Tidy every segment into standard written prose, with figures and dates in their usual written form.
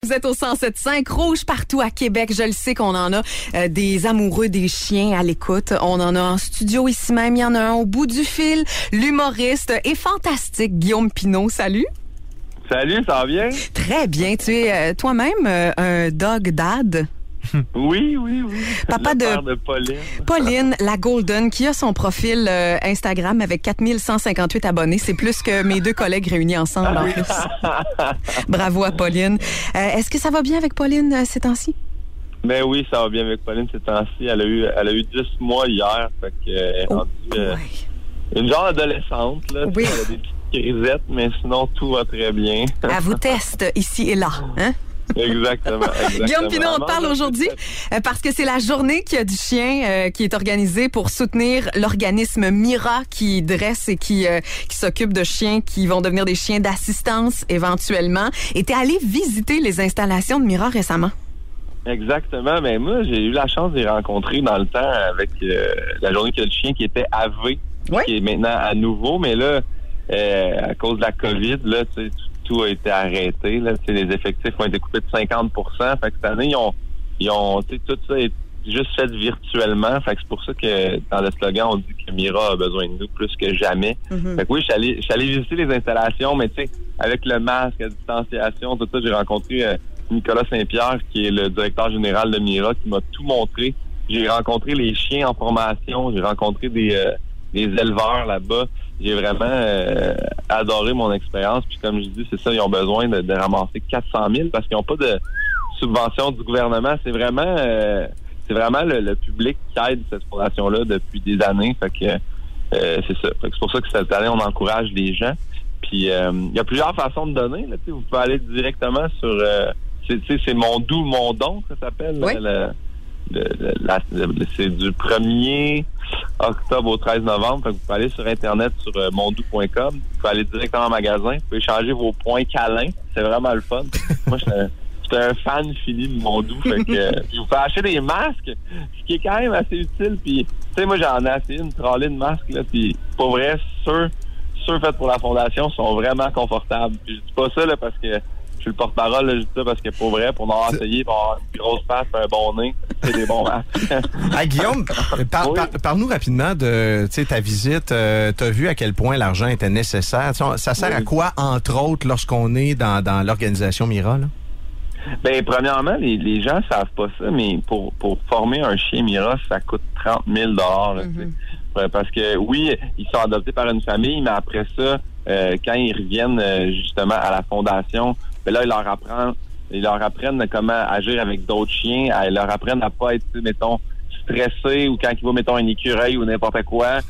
Vous êtes au 107.5 Rouge partout à Québec. Je le sais qu'on en a des amoureux des chiens à l'écoute. On en a en studio ici même. Il y en a un au bout du fil. L'humoriste et fantastique Guillaume Pinault. Salut. Salut, ça va bien? Très bien. Tu es toi-même un dog dad? Oui. Papa le père de Pauline. Pauline, la Golden, qui a son profil Instagram avec 4158 abonnés. C'est plus que mes deux collègues réunis ensemble en plus. Bravo à Pauline. Est-ce que ça va bien avec Pauline ces temps-ci? Ben oui, ça va bien avec Pauline ces temps-ci. Elle a eu 10 mois hier. Fait que, elle est rendue une genre adolescente. Là, oui. Elle a des petites crisettes, mais sinon, tout va très bien. Elle vous teste ici et là, hein? Exactement. Guillaume Pinault, on te parle aujourd'hui parce que c'est la journée qui a du chien qui est organisée pour soutenir l'organisme Mira qui dresse et qui s'occupe de chiens qui vont devenir des chiens d'assistance éventuellement. Et t'es allé visiter les installations de Mira récemment. Exactement. Mais moi, j'ai eu la chance de les rencontrer dans le temps avec la journée qui a du chien qui était à V, qui est maintenant à nouveau. Mais là, à cause de la COVID, là, tu sais, tout a été arrêté. Là. Les effectifs ont été coupés de 50%. Fait que cette année, ils ont tout ça est juste fait virtuellement. Fait que c'est pour ça que dans le slogan, on dit que Mira a besoin de nous plus que jamais. Mm-hmm. Fait que oui, je suis allé visiter les installations, mais tu sais, avec le masque, la distanciation, tout ça, j'ai rencontré Nicolas Saint-Pierre, qui est le directeur général de Mira, qui m'a tout montré. J'ai rencontré les chiens en formation, j'ai rencontré des éleveurs là-bas. J'ai vraiment adoré mon expérience. Puis comme je dis, c'est ça, ils ont besoin de ramasser 400 000 parce qu'ils n'ont pas de subvention du gouvernement. C'est vraiment le public qui aide cette fondation-là depuis des années. Fait que c'est ça. Fait que c'est pour ça que cette année, on encourage les gens. Puis il y a plusieurs façons de donner. Là, vous pouvez aller directement sur c'est Mon Doux, Mon Don, ça s'appelle. Oui. C'est du 1er octobre au 13 novembre. Fait que vous pouvez aller sur Internet sur mondou.com. Vous pouvez aller directement au magasin. Vous pouvez échanger vos points câlins. C'est vraiment le fun. Moi, j'étais un fan fini de Mondou. Fait que vous pouvez acheter des masques, ce qui est quand même assez utile. Puis, tu sais, moi, j'en ai essayé une trolley de masques. Là, puis, pour vrai, ceux faits pour la Fondation sont vraiment confortables. Puis, je dis pas ça là, parce que je suis le porte-parole, là, je dis ça parce que pour vrai, pour en avoir essayé, pour avoir une grosse face, un bon nez, c'est des bons masques. Hey, Guillaume, parle-nous rapidement de ta visite. T'as vu à quel point l'argent était nécessaire. Ça sert à quoi, entre autres, lorsqu'on est dans l'organisation Mira, là? Ben, premièrement, les gens savent pas ça, mais pour former un chien Mira, ça coûte 30 000 là, parce que, oui, ils sont adoptés par une famille, mais après ça, quand ils reviennent justement à la fondation, ben là, ils leur apprennent comment agir avec d'autres chiens, ils leur apprennent à pas être, mettons, stressé ou quand il va, mettons, un écureuil ou n'importe quoi,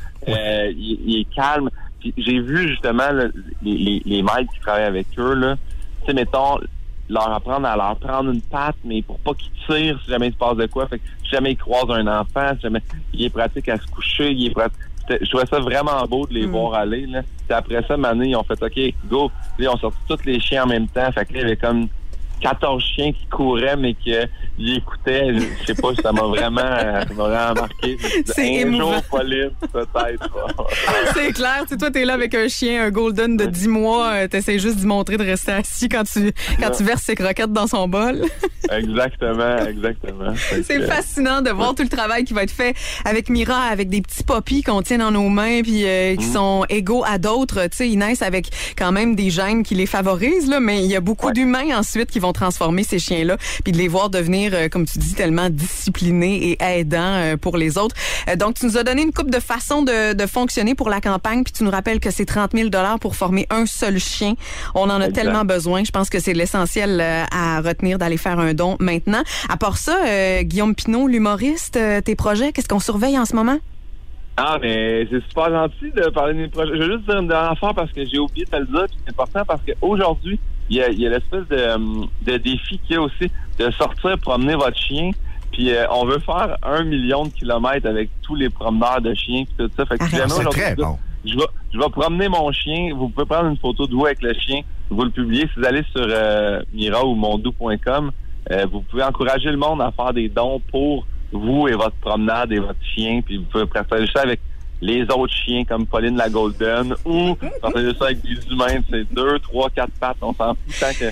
il est calme. Puis j'ai vu justement là, les maîtres qui travaillent avec eux, là, tu sais, mettons, leur apprendre à leur prendre une patte, mais pour pas qu'ils tirent si jamais il se passe de quoi. Fait que si jamais ils croisent un enfant, si jamais il est pratique à se coucher, je trouvais ça vraiment beau de les voir aller. Là. Puis après ça, Mané, ils ont fait OK, go. Puis ils ont sorti tous les chiens en même temps. Fait que là, il y avait comme 14 chiens qui couraient, mais qu'ils écoutaient. Je sais pas, ça m'a vraiment marqué. C'est un émouvant. jour, Pauline, peut-être. C'est clair. Tu sais, toi, t'es là avec un chien, un golden de 10 mois. T'essaies juste d'y montrer de rester assis quand tu verses ses croquettes dans son bol. Exactement. C'est fascinant de voir tout le travail qui va être fait avec Mira, avec des petits poppies qu'on tient dans nos mains puis qui sont égaux à d'autres. Tu sais, ils naissent avec quand même des gènes qui les favorisent, là, mais il y a beaucoup d'humains ensuite qui vont transformer ces chiens-là puis de les voir devenir, comme tu dis, tellement disciplinés et aidants pour les autres. Donc, tu nous as donné une couple de façons de fonctionner pour la campagne puis tu nous rappelles que c'est 30 000 $ pour former un seul chien. On en a tellement besoin. Je pense que c'est l'essentiel à retenir d'aller faire un don maintenant. À part ça, Guillaume Pinault, l'humoriste, tes projets, qu'est-ce qu'on surveille en ce moment? Ah, mais c'est super gentil de parler de mes projets. Je veux juste dire une dernière affaire parce que j'ai oublié de te le dire, puis c'est important parce qu'aujourd'hui, il y a l'espèce de défi qu'il y a aussi de sortir promener votre chien. Puis on veut faire 1 million de kilomètres avec tous les promeneurs de chiens puis tout ça. Fait que c'est très bon. Je vais promener mon chien. Vous pouvez prendre une photo de vous avec le chien. Vous le publiez. Si vous allez sur Mira ou mondou.com, vous pouvez encourager le monde à faire des dons pour vous et votre promenade et votre chien. Puis vous pouvez partager ça avec les autres chiens comme Pauline la Golden ou partager ça avec des humains. C'est 2, 3, 4 pattes. On s'en fout tant que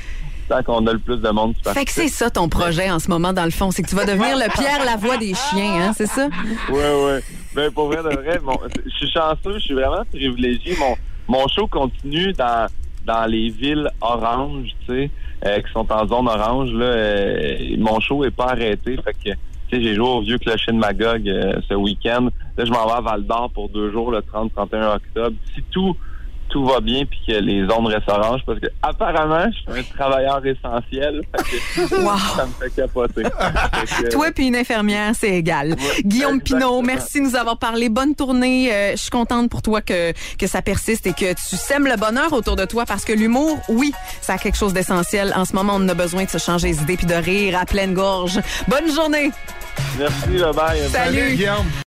tant qu'on a le plus de monde qui participe. Fait que c'est ça ton projet en ce moment, dans le fond. C'est que tu vas devenir le Pierre Lavoie des chiens, hein, c'est ça? Oui. Ben, pour vrai de vrai, je suis chanceux, je suis vraiment privilégié. Mon show continue dans les villes oranges, tu sais, qui sont en zone orange. Là, mon show est pas arrêté. Fait que, tu sais, j'ai joué au Vieux Clocher de Magog ce week-end. Là, je m'en vais à Val-d'Or pour 2 jours, le 30-31 octobre. Si tout va bien puis que les zones restent oranges, parce que apparemment, je suis un travailleur essentiel. Fait que wow. Ça me fait capoter. Toi puis une infirmière, c'est égal. Ouais, Guillaume Pinault, merci de nous avoir parlé. Bonne tournée. Je suis contente pour toi que ça persiste et que tu sèmes le bonheur autour de toi, parce que l'humour, oui, ça a quelque chose d'essentiel. En ce moment, on a besoin de se changer les idées puis de rire à pleine gorge. Bonne journée. Merci, bye. Salut Guillaume.